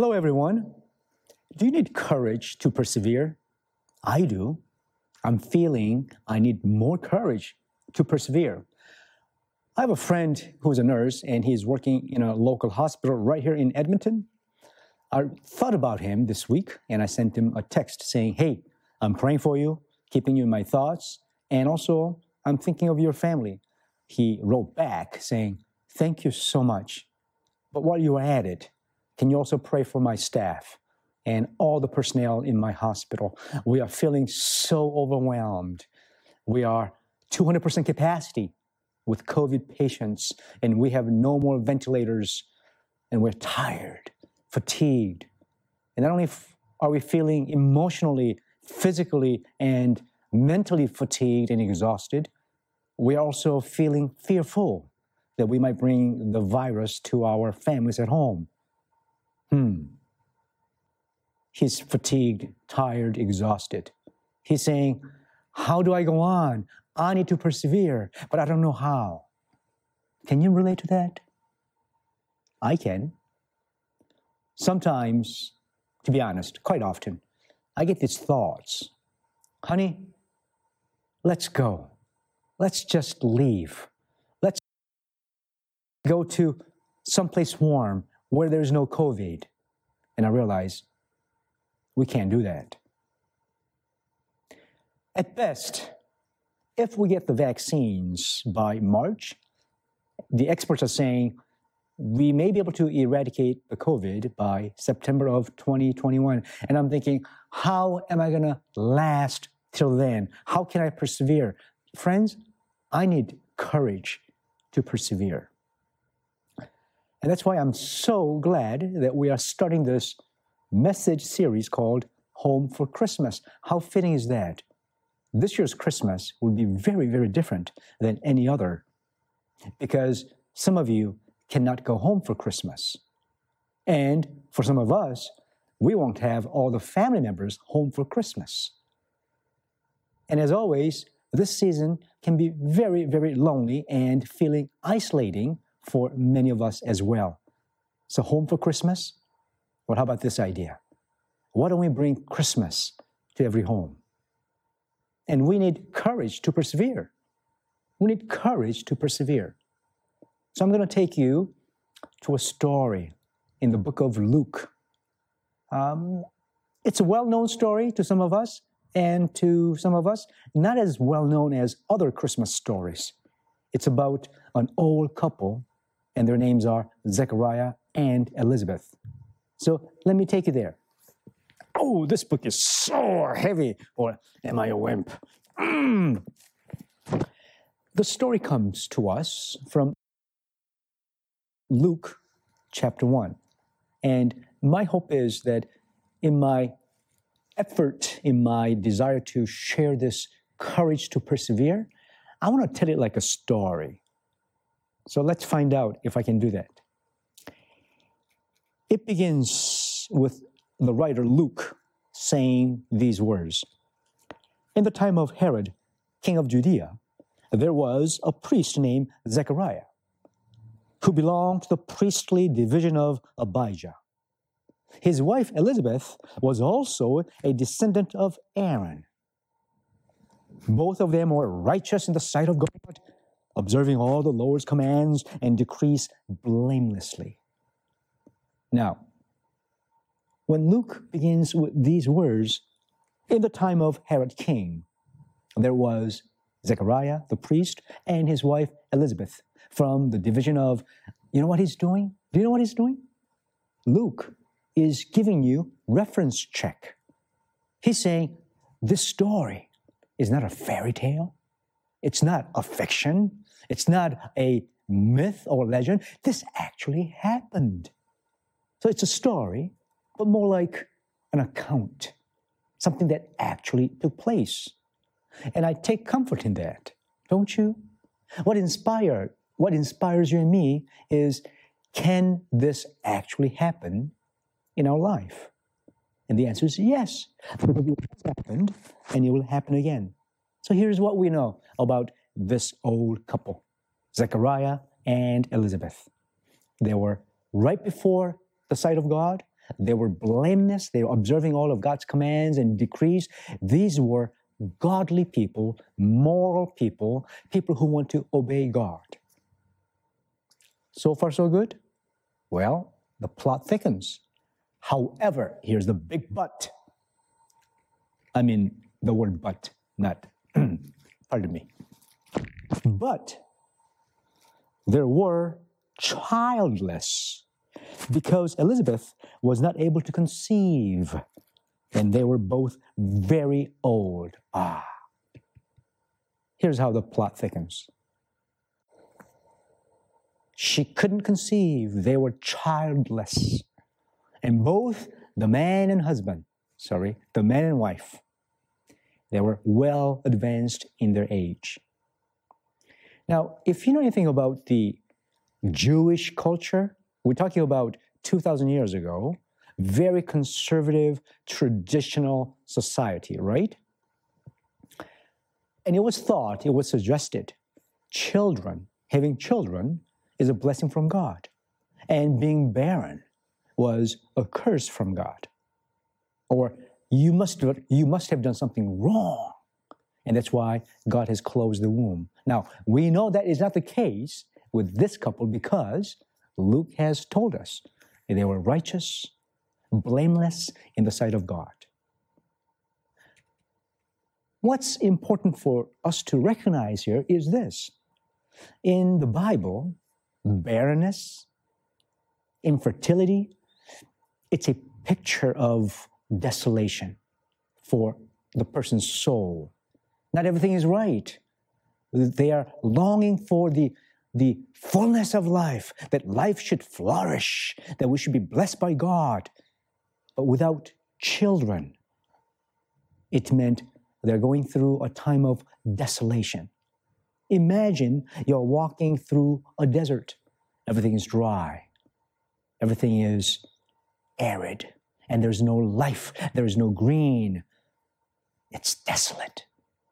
Hello, everyone. Do you need courage to persevere? I do. I'm feeling I need more courage to persevere. I have a friend who's a nurse and he's working in a local hospital right here in Edmonton. I thought about him this week and I sent him a text saying, hey, I'm praying for you, keeping you in my thoughts, and also I'm thinking of your family. He wrote back saying, thank you so much. But while you are at it, can you also pray for my staff and all the personnel in my hospital? We are feeling so overwhelmed. We are 200% capacity with COVID patients, and we have no more ventilators, and we're tired, fatigued. And not only are we feeling emotionally, physically, and mentally fatigued and exhausted, we are also feeling fearful that we might bring the virus to our families at home. He's fatigued, tired, exhausted. He's saying, how do I go on? I need to persevere, but I don't know how. Can you relate to that? I can. Sometimes, to be honest, quite often, I get these thoughts. Honey, let's go. Let's just leave. Let's go to someplace warm where there's no COVID. And I realize we can't do that. At best, if we get the vaccines by March, the experts are saying we may be able to eradicate the COVID by September of 2021. And I'm thinking, how am I going to last till then? How can I persevere? Friends, I need courage to persevere. And that's why I'm so glad that we are starting this message series called Home for Christmas. How fitting is that? This year's Christmas will be very, very different than any other because some of you cannot go home for Christmas. And for some of us, we won't have all the family members home for Christmas. And as always, this season can be very, very lonely and feeling isolating for many of us as well. So home for Christmas? Well, how about this idea? Why don't we bring Christmas to every home? And we need courage to persevere. We need courage to persevere. So I'm going to take you to a story in the book of Luke. It's a well-known story to some of us, and to some of us, not as well-known as other Christmas stories. It's about an old couple, and their names are Zechariah and Elizabeth. So let me take you there. Oh, this book is so heavy. Or am I a wimp? The story comes to us from Luke chapter 1. And my hope is that in my effort, in my desire to share this courage to persevere, I want to tell it like a story. So let's find out if I can do that. It begins with the writer Luke saying these words. In the time of Herod, king of Judea, there was a priest named Zechariah, who belonged to the priestly division of Abijah. His wife Elizabeth was also a descendant of Aaron. Both of them were righteous in the sight of God, observing all the Lord's commands and decrees blamelessly. Now, when Luke begins with these words, in the time of Herod king, there was Zechariah, the priest, and his wife Elizabeth from the division of, you know what he's doing? Do you know what he's doing? Luke is giving you reference check. He's saying, this story is not a fairy tale. It's not a fiction. It's not a myth or legend. This actually happened. So it's a story, but more like an account, something that actually took place. And I take comfort in that, don't you? What inspires you and me is, can this actually happen in our life? And the answer is yes. Because it has happened, and it will happen again. So here's what we know about this old couple, Zechariah and Elizabeth. They were right before the sight of God, They were blameless. They were observing all of God's commands and decrees. These were godly people, moral people, people who want to obey God. So far, so good? Well, the plot thickens. However, here's the big but. I mean, the word but, not, pardon me. But there were childless because Elizabeth was not able to conceive, and they were both very old. Here's how the plot thickens. She couldn't conceive. They were childless. And both the man and wife, they were well advanced in their age. Now, if you know anything about the Jewish culture, we're talking about 2,000 years ago, very conservative, traditional society, right? And it was suggested, having children is a blessing from God. And being barren was a curse from God. Or you must have done something wrong. And that's why God has closed the womb. Now, we know that is not the case with this couple because Luke has told us they were righteous, blameless in the sight of God. What's important for us to recognize here is this. In the Bible, barrenness, infertility, it's a picture of desolation for the person's soul. Not everything is right. They are longing for the fullness of life, that life should flourish, that we should be blessed by God. But without children, it meant they're going through a time of desolation. Imagine you're walking through a desert. Everything is dry. Everything is arid. And there's no life. There is no green. It's desolate.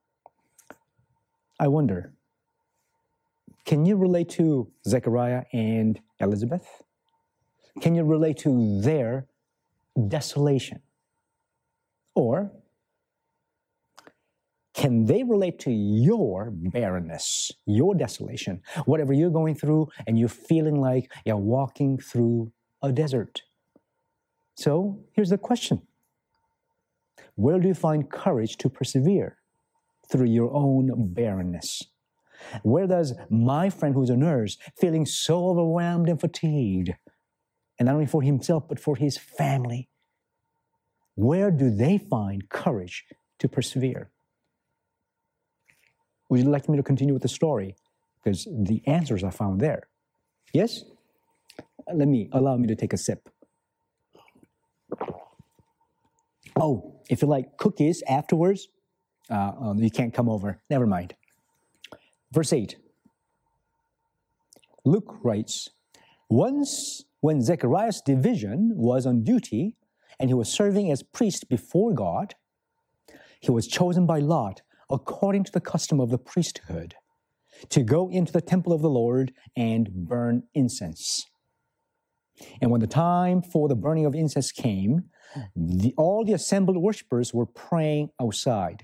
I wonder, can you relate to Zechariah and Elizabeth? Can you relate to their desolation? Or can they relate to your barrenness, your desolation, whatever you're going through and you're feeling like you're walking through a desert? So here's the question. Where do you find courage to persevere through your own barrenness? Where does my friend who's a nurse feeling so overwhelmed and fatigued, and not only for himself but for his family, where do they find courage to persevere? Would you like me to continue with the story? Because the answers are found there. Yes? Allow me to take a sip. Oh, if you like cookies afterwards, you can't come over. Never mind. Verse 8. Luke writes, once when Zechariah's division was on duty and he was serving as priest before God, he was chosen by lot, according to the custom of the priesthood, to go into the temple of the Lord and burn incense. And when the time for the burning of incense came, all the assembled worshipers were praying outside.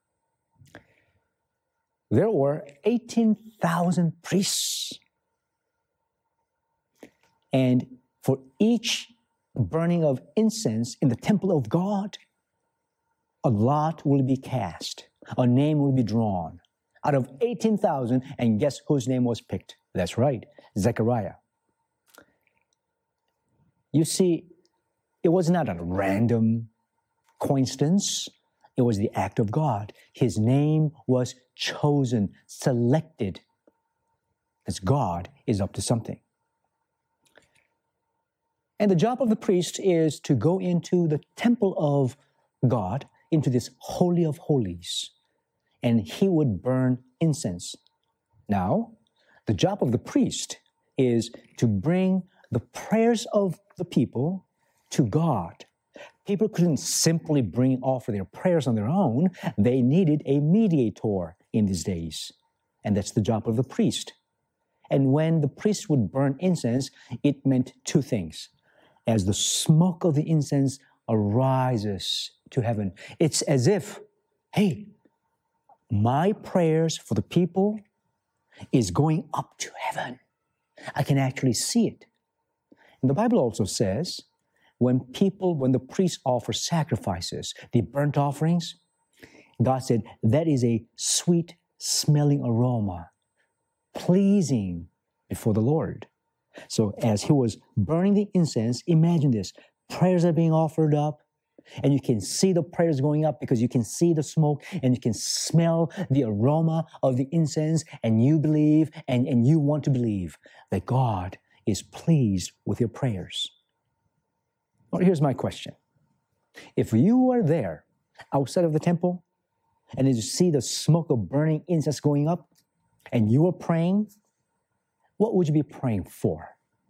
There were 18,000 priests. And for each burning of incense in the temple of God, a lot will be cast. A name will be drawn out of 18,000, and guess whose name was picked? That's right, Zechariah. You see, it was not a random coincidence. It was the act of God. His name was chosen, selected, because God is up to something. And the job of the priest is to go into the temple of God, into this Holy of Holies, and he would burn incense. Now, the job of the priest is to bring the prayers of the people to God. People couldn't simply offer their prayers on their own. They needed a mediator in these days, and that's the job of the priest. And when the priest would burn incense, it meant two things. as the smoke of the incense arises to heaven. It's as if, hey, my prayers for the people is going up to heaven. I can actually see it. And the Bible also says, when the priests offer sacrifices, the burnt offerings, God said, that is a sweet smelling aroma, pleasing before the Lord. So as he was burning the incense, imagine this, prayers are being offered up, and you can see the prayers going up because you can see the smoke and you can smell the aroma of the incense, and you believe and you want to believe that God is pleased with your prayers. Well, here's my question. If you were there outside of the temple and you see the smoke of burning incense going up and you were praying, what would you be praying for?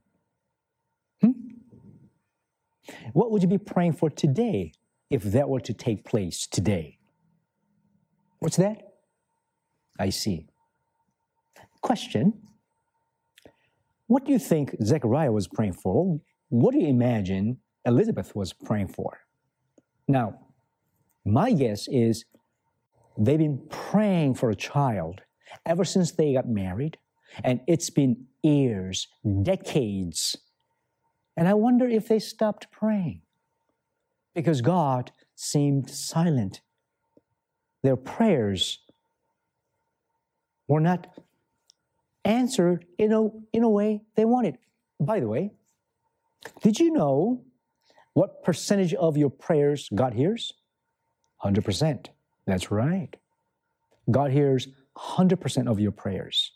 What would you be praying for today if that were to take place today? What's that? I see. Question. What do you think Zechariah was praying for? What do you imagine Elizabeth was praying for? Now, my guess is they've been praying for a child ever since they got married, and it's been years, decades. And I wonder if they stopped praying because God seemed silent. Their prayers were not answered in a way they wanted. By the way, did you know what percentage of your prayers God hears? 100%. That's right. God hears 100% of your prayers.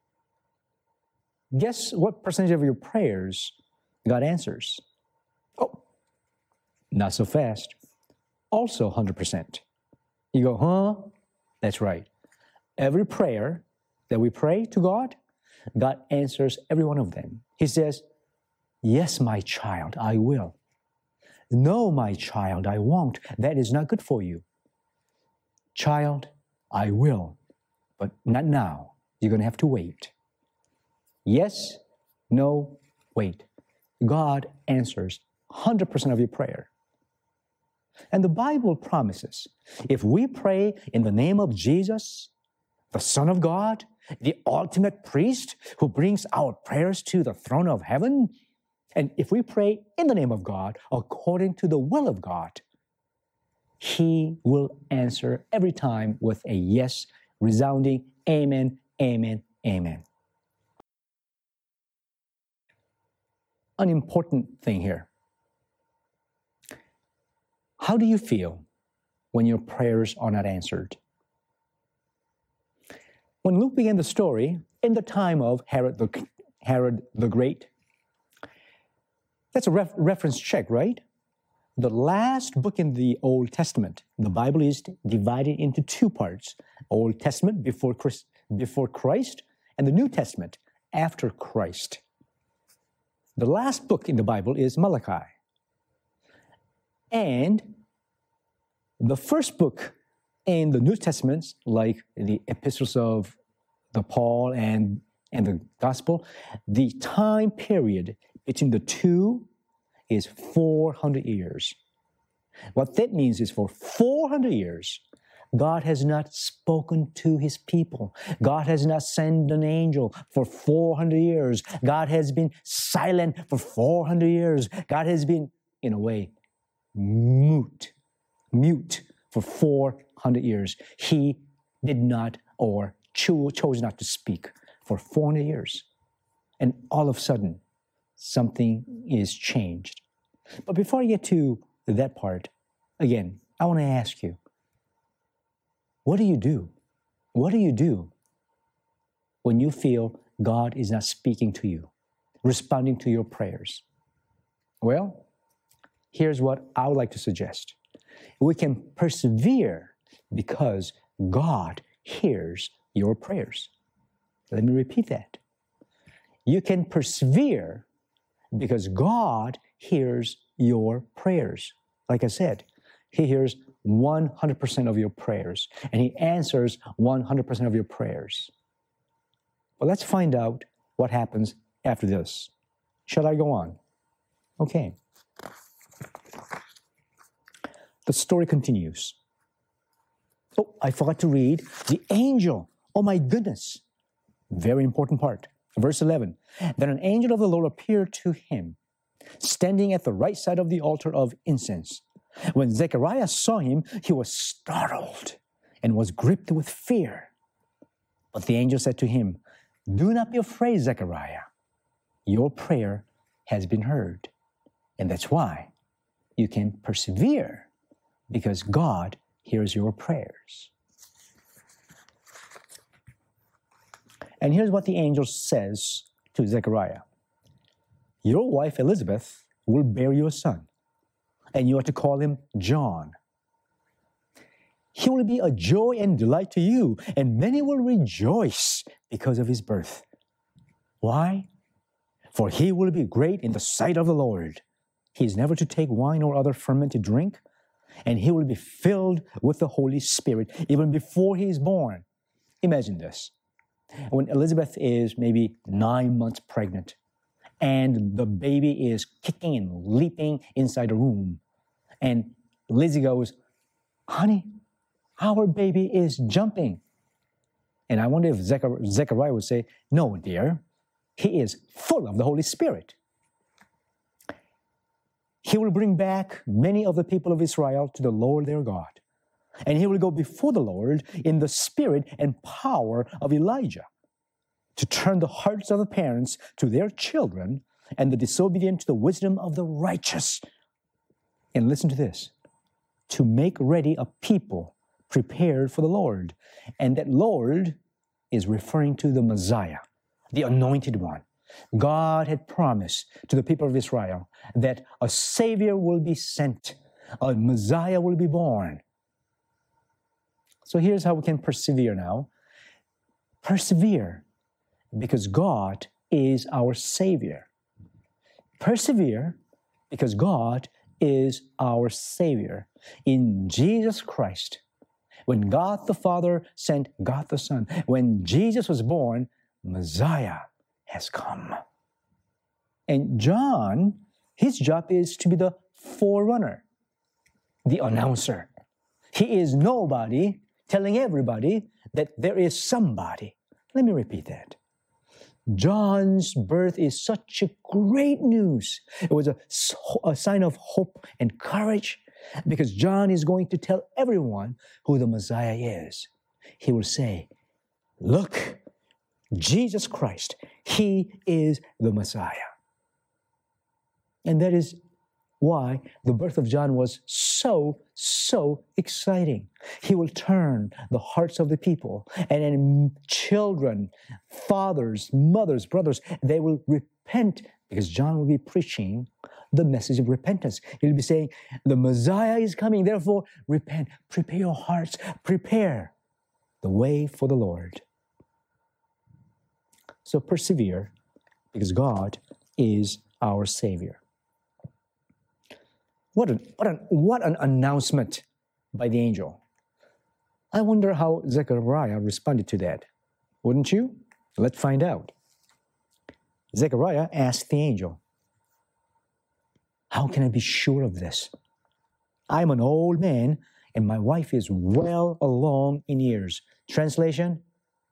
Guess what percentage of your prayers God answers? Oh, not so fast. Also 100%. You go, huh? That's right. Every prayer that we pray to God, God answers every one of them. He says, yes, my child, I will. No, my child, I won't. That is not good for you. Child, I will, but not now. You're going to have to wait. Yes, no, wait. God answers 100% of your prayer. And the Bible promises, if we pray in the name of Jesus, the Son of God, the ultimate priest who brings our prayers to the throne of heaven, and if we pray in the name of God, according to the will of God, He will answer every time with a yes, resounding amen, amen, amen. An important thing here. How do you feel when your prayers are not answered? When Luke began the story, in the time of Herod the Great, that's a reference check, right? The last book in the Old Testament, the Bible is divided into two parts. Old Testament before Christ, and the New Testament after Christ. The last book in the Bible is Malachi. And the first book in the New Testament, like the epistles of the Paul and the Gospel, the time period between the two is 400 years. What that means is for 400 years, God has not spoken to His people. God has not sent an angel for 400 years. God has been silent for 400 years. God has been, in a way, mute for 400 years. He did not or chose not to speak for 400 years. And all of a sudden, something is changed. But before I get to that part, again, I want to ask you, what do you do? What do you do when you feel God is not speaking to you, responding to your prayers? Well, here's what I would like to suggest. We can persevere because God hears your prayers. Let me repeat that. You can persevere because God hears your prayers. Like I said, He hears 100% of your prayers, and He answers 100% of your prayers. Well, let's find out what happens after this. Shall I go on? Okay. the story continues. Oh, I forgot to read the angel. Oh my goodness. Very important part. Verse 11. Then an angel of the Lord appeared to him, standing at the right side of the altar of incense. When Zechariah saw him, he was startled and was gripped with fear. But the angel said to him, "Do not be afraid, Zechariah. Your prayer has been heard. And that's why you can persevere, because God hears your prayers." And here's what the angel says to Zechariah. Your wife Elizabeth will bear you a son, and you are to call him John. He will be a joy and delight to you, and many will rejoice because of his birth. Why? For he will be great in the sight of the Lord. He is never to take wine or other fermented drink, and he will be filled with the Holy Spirit even before he is born. Imagine this. When Elizabeth is maybe 9 months pregnant, and the baby is kicking and leaping inside the room, and Lizzie goes, "Honey, our baby is jumping." And I wonder if Zechariah would say, "No, dear, he is full of the Holy Spirit. He will bring back many of the people of Israel to the Lord their God. And he will go before the Lord in the spirit and power of Elijah, to turn the hearts of the parents to their children and the disobedient to the wisdom of the righteous." And listen to this, "to make ready a people prepared for the Lord." And that Lord is referring to the Messiah, the anointed one. God had promised to the people of Israel that a Savior will be sent, a Messiah will be born. So here's how we can persevere now. Persevere because God is our Savior. Persevere because God is our Savior. In Jesus Christ, when God the Father sent God the Son, when Jesus was born, Messiah has come. And John, his job is to be the forerunner, the announcer. He is nobody telling everybody that there is somebody. Let me repeat that. John's birth is such a great news. It was a sign of hope and courage, because John is going to tell everyone who the Messiah is. He will say, "Look, Jesus Christ, he is the Messiah." And that is why the birth of John was so exciting. He will turn the hearts of the people, and then children, fathers, mothers, brothers, they will repent, because John will be preaching the message of repentance. He'll be saying, the Messiah is coming, therefore repent, prepare your hearts, prepare the way for the Lord. So persevere, because God is our Savior. What an announcement by the angel. I wonder how Zechariah responded to that. Wouldn't you? Let's find out. Zechariah asked the angel, "How can I be sure of this? I'm an old man, and my wife is well along in years." Translation,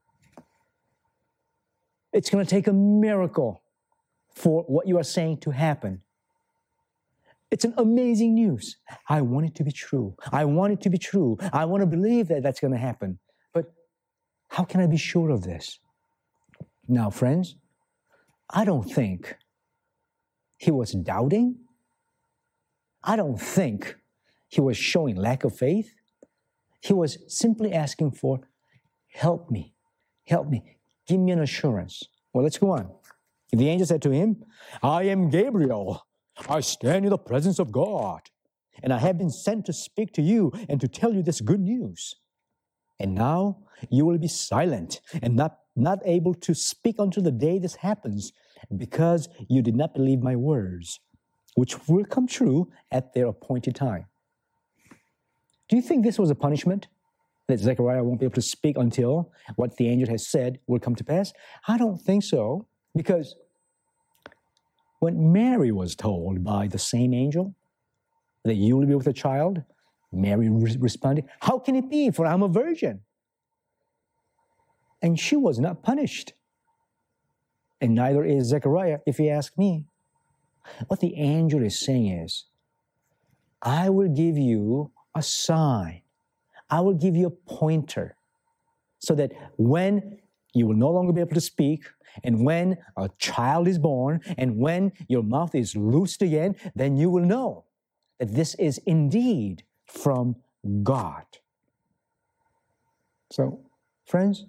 it's going to take a miracle for what you are saying to happen. It's an amazing news. I want it to be true. I want it to be true. I want to believe that that's going to happen. But how can I be sure of this? Now, friends, I don't think he was doubting. I don't think he was showing lack of faith. He was simply asking for, help me, give me an assurance. Well, let's go on. The angel said to him, "I am Gabriel. I stand in the presence of God, and I have been sent to speak to you and to tell you this good news. And now you will be silent and not able to speak until the day this happens, because you did not believe my words, which will come true at their appointed time." Do you think this was a punishment, that Zechariah won't be able to speak until what the angel has said will come to pass? I don't think so, because when Mary was told by the same angel that you will be with a child Mary responded, "How can it be, for I'm a virgin?" And she was not punished. And neither is Zechariah, if you ask me. What the angel is saying is, I will give you a sign. I will give you a pointer so that when you will no longer be able to speak, and when a child is born, and when your mouth is loosed again, then you will know that this is indeed from God. So, friends,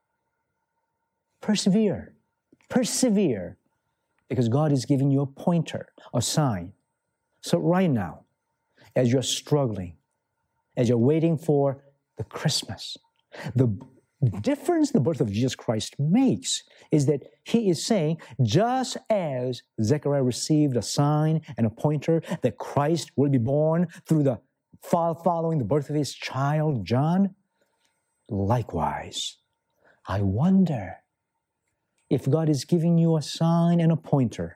persevere. Persevere, because God is giving you a pointer, a sign. So right now, as you're struggling, as you're waiting for the Christmas, the difference the birth of Jesus Christ makes is that he is saying, just as Zechariah received a sign and a pointer that Christ will be born through the following the birth of his child, John, likewise, I wonder if God is giving you a sign and a pointer.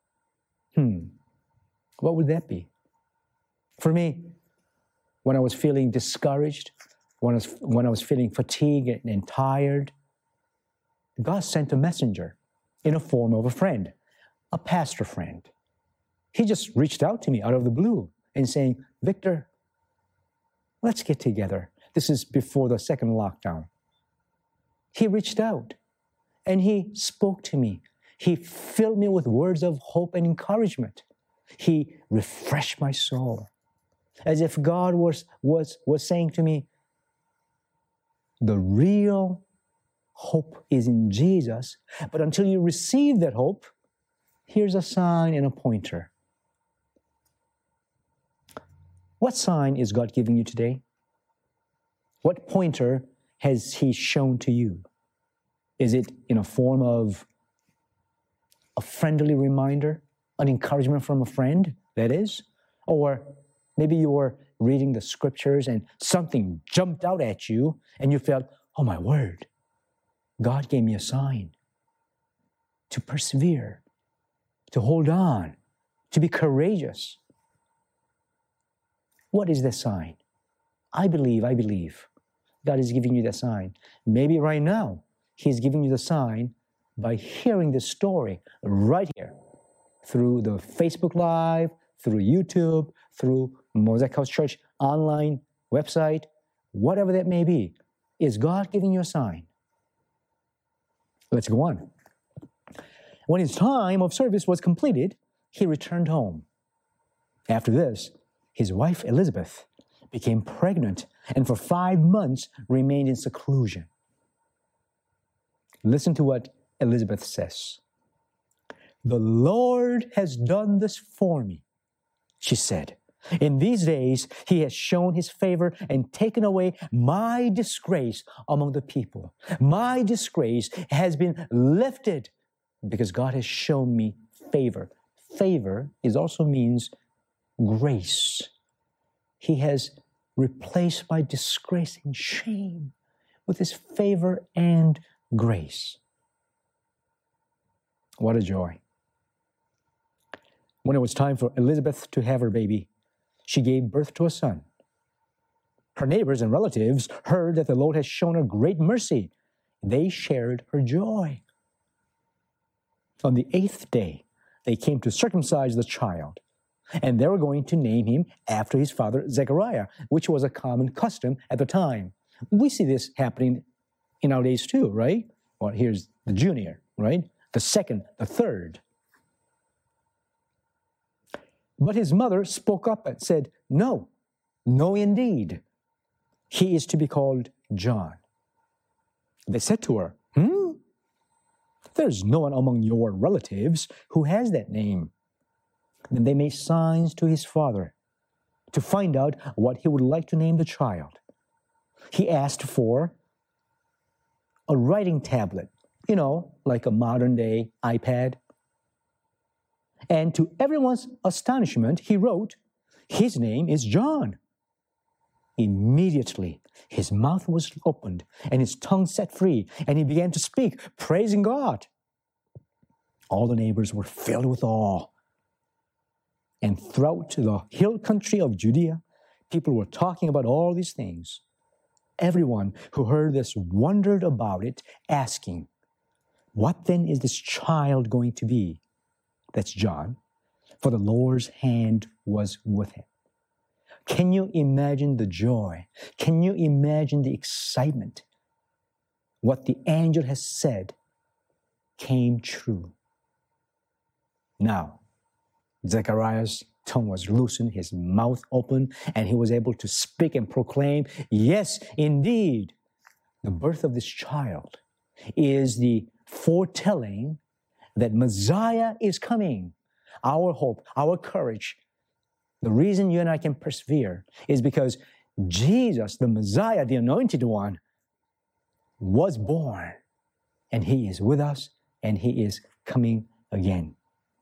What would that be? For me, when I was feeling discouraged, when I was feeling fatigued and tired, God sent a messenger in the form of a friend, a pastor friend. He just reached out to me out of the blue and saying, "Victor, let's get together." This is before the second lockdown. He reached out and he spoke to me. He filled me with words of hope and encouragement. He refreshed my soul, as if God was saying to me, the real hope is in Jesus, but until you receive that hope, here's a sign and a pointer. What sign is God giving you today? What pointer has he shown to you? Is it in a form of a friendly reminder, an encouragement from a friend, that is? Or maybe you were reading the scriptures and something jumped out at you and you felt, oh my word, God gave me a sign to persevere, to hold on, to be courageous. What is the sign? I believe God is giving you the sign. Maybe right now, he's giving you the sign by hearing this story right here through the Facebook Live, through YouTube, through Mosaic House Church online website, whatever that may be. Is God giving you a sign? Let's go on. When his time of service was completed, he returned home. After this, his wife Elizabeth became pregnant and for 5 months remained in seclusion. Listen to what Elizabeth says. "The Lord has done this for me," she said. "In these days, he has shown his favor and taken away my disgrace among the people. My disgrace has been lifted because God has shown me favor." Favor also means grace. He has replaced my disgrace and shame with his favor and grace. What a joy. When it was time for Elizabeth to have her baby, she gave birth to a son. Her neighbors and relatives heard that the Lord had shown her great mercy. They shared her joy. On the 8th day, they came to circumcise the child, and they were going to name him after his father Zechariah, which was a common custom at the time. We see this happening in our days too, right? Well, here's the junior, right? The second, the third. But his mother spoke up and said, "No, no indeed. He is to be called John." They said to her, "There's no one among your relatives who has that name." Then they made signs to his father to find out what he would like to name the child. He asked for a writing tablet, like a modern day iPad. And to everyone's astonishment, he wrote, "His name is John." Immediately, his mouth was opened and his tongue set free, and he began to speak, praising God. All the neighbors were filled with awe. And throughout the hill country of Judea, People were talking about all these things. Everyone who heard this wondered about it, asking, what then is this child going to be? That's John. For the Lord's hand was with him. Can you imagine the joy? Can you imagine the excitement? What the angel has said came true. Now, Zechariah's tongue was loosened, his mouth open, and he was able to speak and proclaim, yes, indeed, the birth of this child is the foretelling that Messiah is coming. Our hope, our courage, the reason you and I can persevere is because Jesus, the Messiah, the Anointed One, was born, and he is with us, and he is coming again.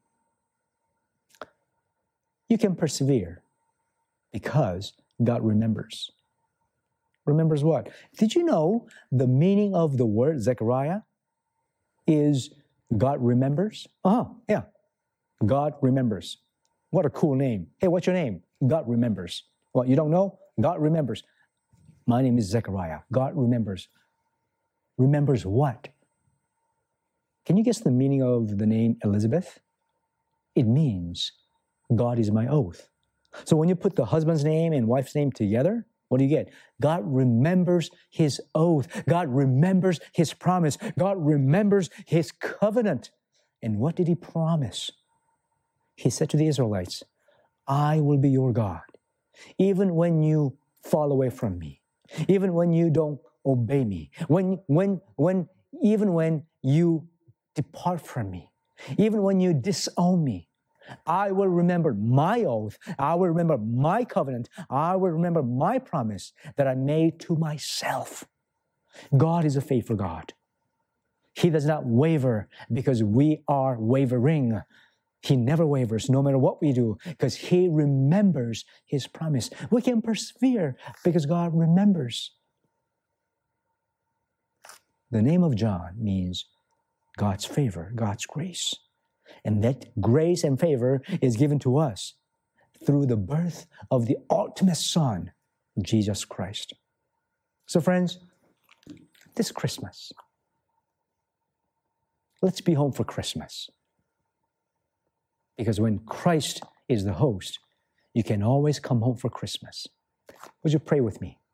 You can persevere because God remembers. Remembers what? Did you know the meaning of the word Zechariah is God remembers? Yeah. God remembers. What a cool name. Hey, what's your name? God remembers. What, you don't know? God remembers. My name is Zechariah. God remembers. Remembers what? Can you guess the meaning of the name Elizabeth? It means God is my oath. So when you put the husband's name and wife's name together, what do you get? God remembers his oath. God remembers his promise. God remembers his covenant. And what did he promise? He said to the Israelites, I will be your God. Even when you fall away from me, even when you don't obey me, even when you depart from me, even when you disown me, I will remember my oath. I will remember my covenant. I will remember my promise that I made to myself. God is a faithful God. He does not waver because we are wavering. He never wavers, no matter what we do, because he remembers his promise. We can persevere because God remembers. The name of John means God's favor, God's grace. And that grace and favor is given to us through the birth of the ultimate Son, Jesus Christ. So friends, this Christmas, let's be home for Christmas. Because when Christ is the host, you can always come home for Christmas. Would you pray with me?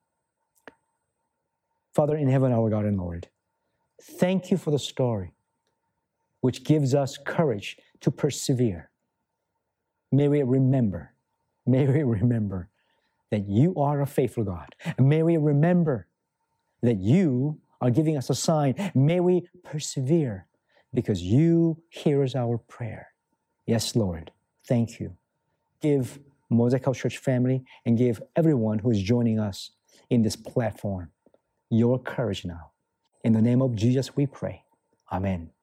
Father in heaven, our God and Lord, thank you for the story which gives us courage to persevere. May we remember that you are a faithful God. May we remember that you are giving us a sign. May we persevere because you hear our prayer. Yes, Lord, thank you. Give Mosaic House Church family and give everyone who is joining us in this platform your courage now. In the name of Jesus we pray. Amen.